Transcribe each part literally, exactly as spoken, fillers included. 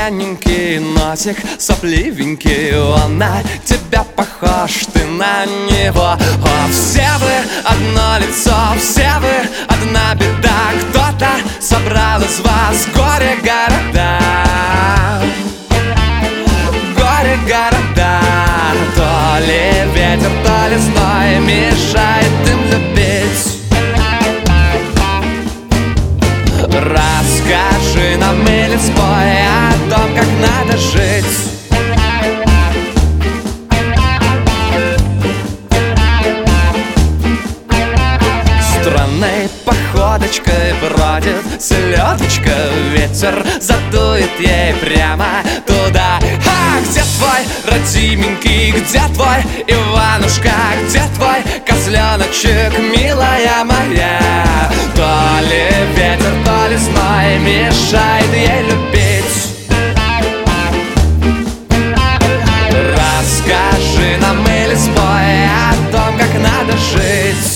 пьяненький носик сопливенький, он на тебя похож, ты на него. О, все вы одно лицо, все вы одна беда. Кто-то собрал из вас горе-города, горе-города. То ли ветер, то ли зной мешает им любить. Расскажи нам или спой о том, как надо жить. Странной походочкой бродит селедочка, ветер задует ей прямо туда. А где твой родименький, где твой Иванушка, где твой козленочек, милая моя? То ли ветер, то ли зной мешает ей любить. Расскажи нам или спой о том, как надо жить.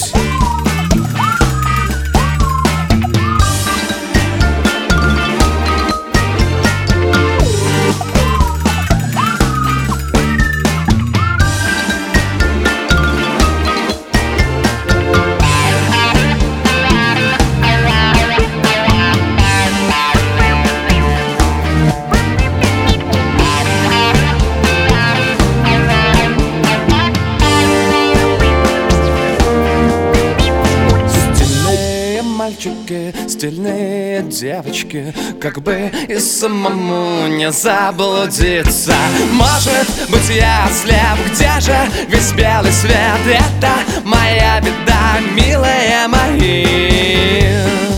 Мальчики, стильные девочки, как бы и самому не заблудиться. Может быть, я слеп, где же весь белый свет? Это моя беда, милые мои,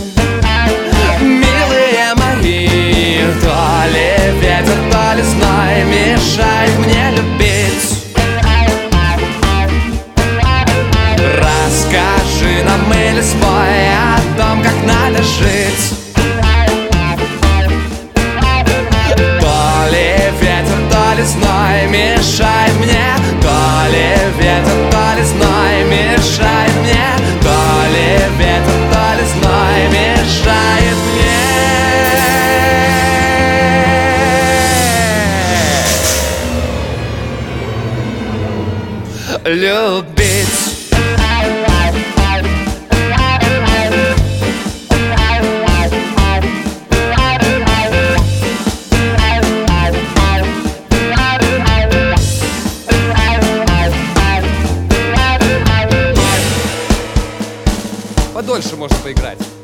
милые мои. То ли ветер, то ли зной мешает мне любить. Расскажи нам или спой о том, как надо жить. То ли ветер, то ли зной мешает мне, то ли ветер, то ли зной мешает мне, то ли ветер, то ли зной мешает мне любить. Подольше можно поиграть.